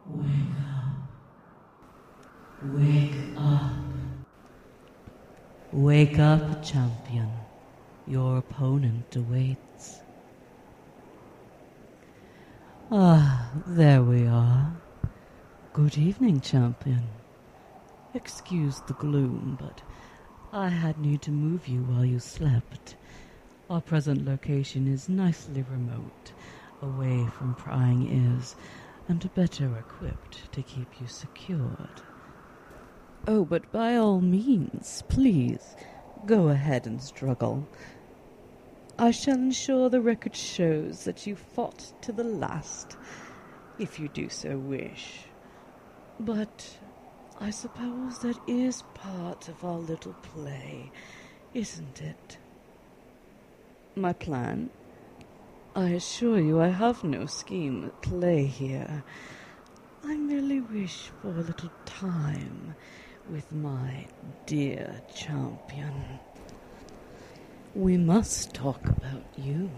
Wake up. Wake up. Wake up, champion. Your opponent awaits. Ah, there we are. Good evening, champion. Excuse the gloom, but I had need to move you while you slept. Our present location is nicely remote, away from prying ears, and better equipped to keep you secured. Oh, but by all means, please, go ahead and struggle. I shall ensure the record shows that you fought to the last, if you do so wish. But I suppose that is part of our little play, isn't it? My plan? I assure you I have no scheme at play here. I merely wish for a little time with my dear champion. We must talk about you.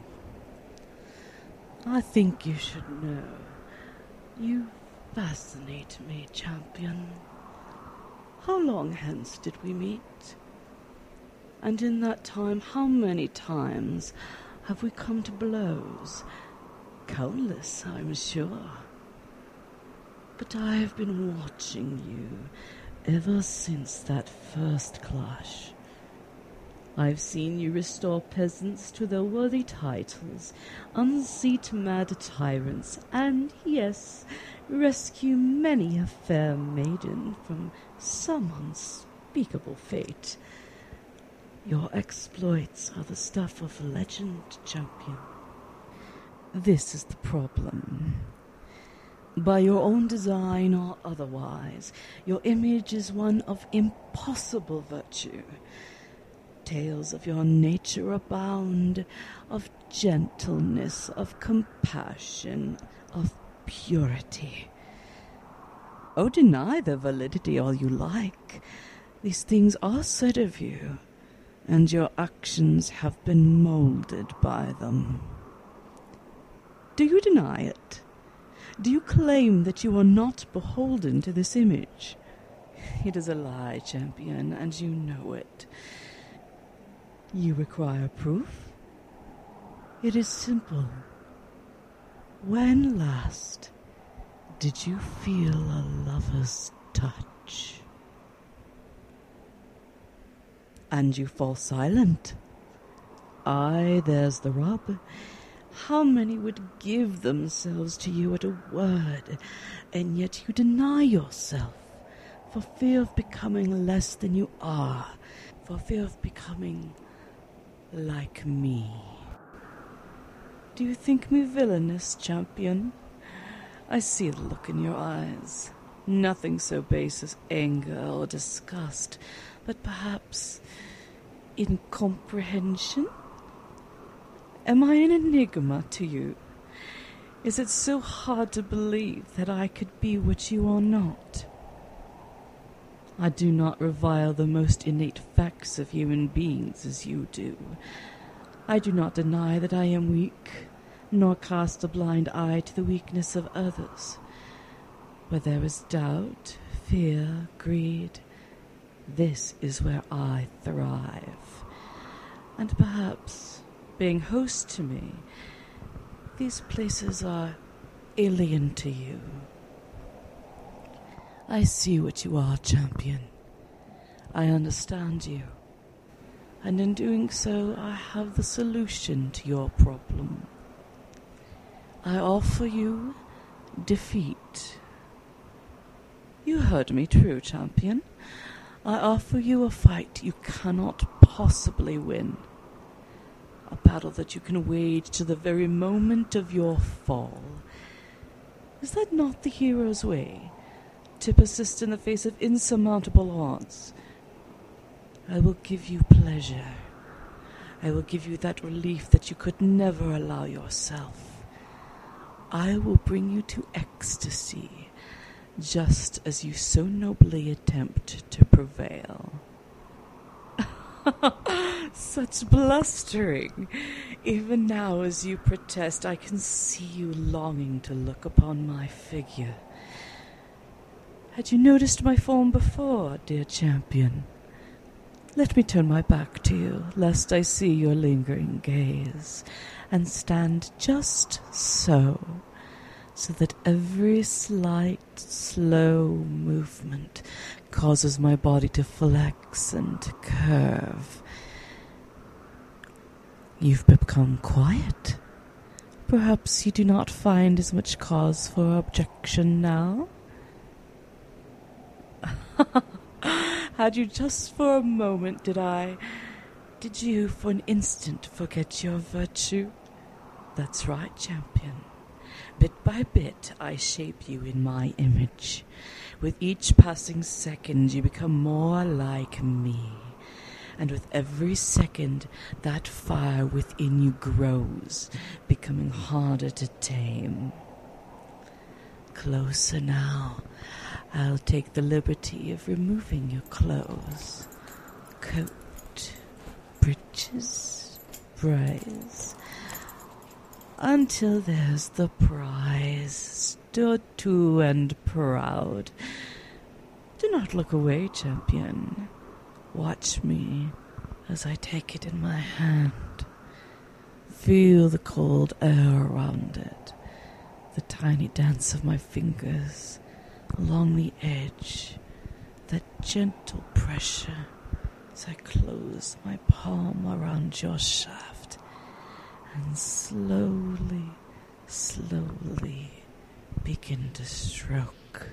I think you should know. You fascinate me, champion. How long hence did we meet? And in that time, how many times have we come to blows? Countless, I'm sure. But I have been watching you ever since that first clash. I've seen you restore peasants to their worthy titles, unseat mad tyrants, and, yes, rescue many a fair maiden from some unspeakable fate. Your exploits are the stuff of legend, champion. This is the problem. By your own design or otherwise, your image is one of impossible virtue. Tales of your nature abound, of gentleness, of compassion, of purity. Oh, deny their validity all you like. These things are said of you, and your actions have been molded by them. Do you deny it? Do you claim that you are not beholden to this image? It is a lie, champion, and you know it. You require proof? It is simple. When last did you feel a lover's touch? And you fall silent. Aye, there's the rub. How many would give themselves to you at a word, and yet you deny yourself, for fear of becoming less than you are, for fear of becoming like me. Do you think me villainous, champion? I see the look in your eyes. Nothing so base as anger or disgust, but perhaps incomprehension? Am I an enigma to you? Is it so hard to believe that I could be what you are not? I do not revile the most innate facts of human beings as you do. I do not deny that I am weak, nor cast a blind eye to the weakness of others. Where there is doubt, fear, greed, this is where I thrive. And perhaps, being host to me, these places are alien to you. I see what you are, champion. I understand you. And in doing so, I have the solution to your problem. I offer you defeat. You heard me true, champion. I offer you a fight you cannot possibly win. A battle that you can wage to the very moment of your fall. Is that not the hero's way? To persist in the face of insurmountable odds. I will give you pleasure. I will give you that relief that you could never allow yourself. I will bring you to ecstasy, just as you so nobly attempt to prevail. Such blustering! Even now, as you protest, I can see you longing to look upon my figure. Had you noticed my form before, dear champion? Let me turn my back to you, lest I see your lingering gaze, and stand just so that every slight, slow movement causes my body to flex and to curve. You've become quiet. Perhaps you do not find as much cause for objection now? Had you just for a moment, did you for an instant forget your virtue? That's right, champion. Bit by bit, I shape you in my image. With each passing second, you become more like me. And with every second, that fire within you grows, becoming harder to tame. Closer now. I'll take the liberty of removing your clothes. Coat, breeches, brace, until there's the prize, stood to and proud. Do not look away, champion. Watch me as I take it in my hand. Feel the cold air around it, the tiny dance of my fingers along the edge, that gentle pressure as I close my palm around your shaft and slowly, slowly begin to stroke.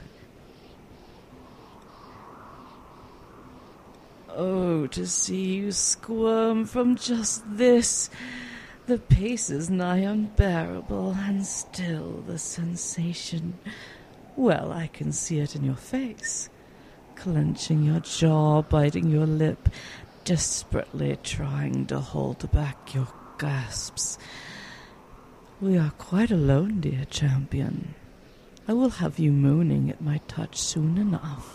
Oh, to see you squirm from just this. The pace is nigh unbearable, and still the sensation, well, I can see it in your face. Clenching your jaw, biting your lip, desperately trying to hold back your gasps. We are quite alone, dear champion. I will have you moaning at my touch soon enough.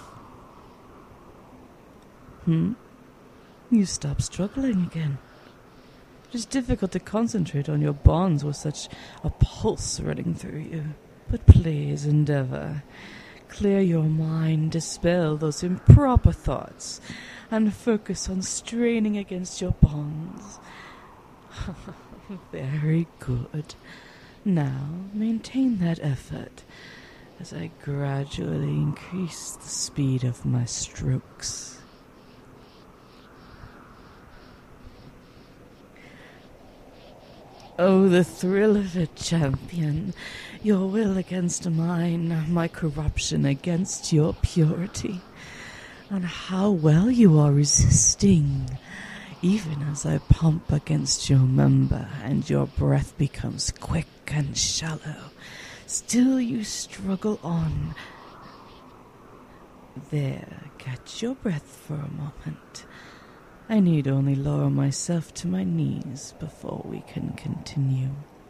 You stop struggling again. It is difficult to concentrate on your bonds with such a pulse running through you. But please endeavor. Clear your mind, dispel those improper thoughts, and focus on straining against your bonds. Very good. Now, maintain that effort as I gradually increase the speed of my strokes. Oh, the thrill of it, champion. Your will against mine, my corruption against your purity. And how well you are resisting, even as I pump against your member and your breath becomes quick and shallow. Still you struggle on. There, catch your breath for a moment. I need only lower myself to my knees before we can continue.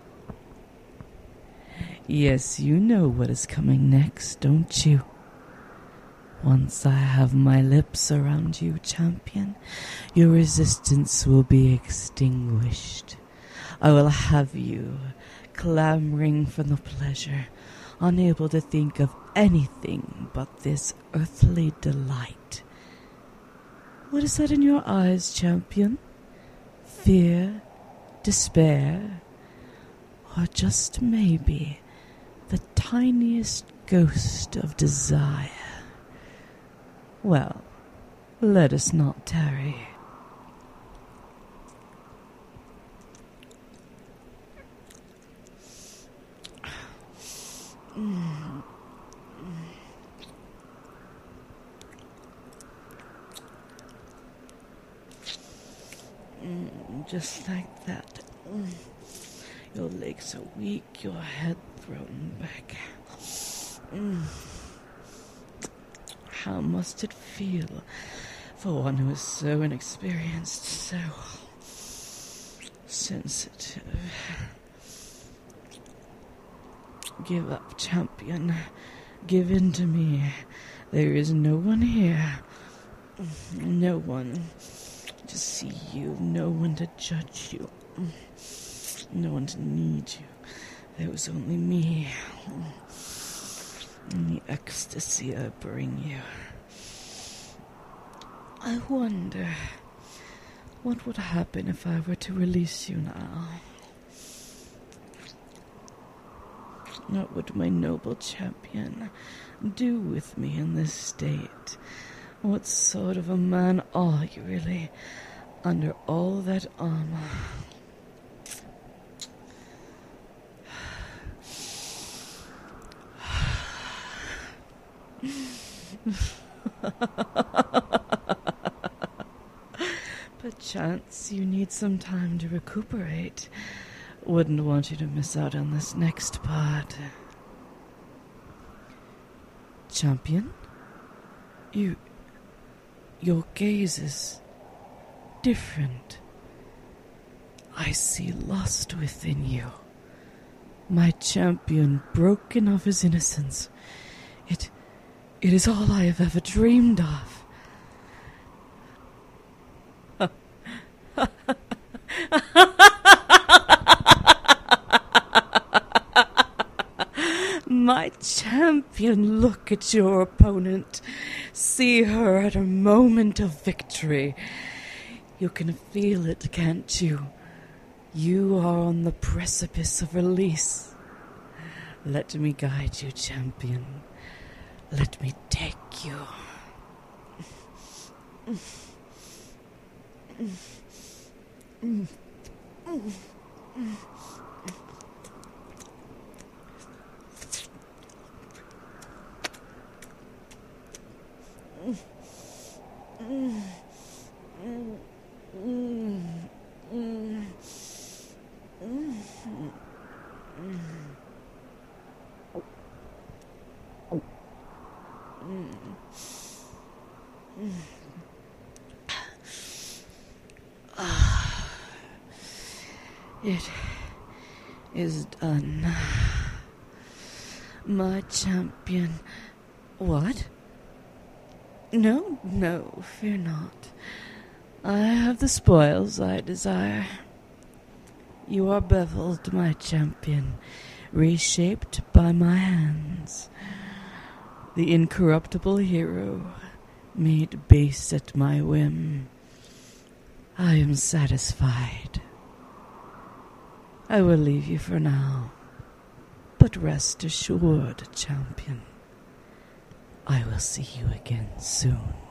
Yes, you know what is coming next, don't you? Once I have my lips around you, champion, your resistance will be extinguished. I will have you clamoring for the pleasure, unable to think of anything but this earthly delight. What is that in your eyes, champion? Fear? Despair? Or just maybe the tiniest ghost of desire? Well, let us not tarry. Just like that. Your legs are weak, your head thrown back. How must it feel for one who is so inexperienced, so sensitive? Give up, champion. Give in to me. There is no one here. No one to see you, no one to judge you, no one to need you. There was only me. and the ecstasy I bring you. I wonder what would happen if I were to release you now. What would my noble champion do with me in this state? What sort of a man are you really, under all that armor? Perchance you need some time to recuperate. Wouldn't want you to miss out on this next part. Champion? Your gaze is different. I see lust within you. My champion broken of his innocence. It is all I have ever dreamed of. My champion, look at your opponent. See her at a moment of victory. You can feel it, can't you? You are on the precipice of release. Let me guide you, champion. Let me take you. It is done. My champion. What? No, fear not. I have the spoils I desire. You are beveled, my champion, reshaped by my hands. The incorruptible hero, made base at my whim. I am satisfied. I will leave you for now, but rest assured, champion, I will see you again soon.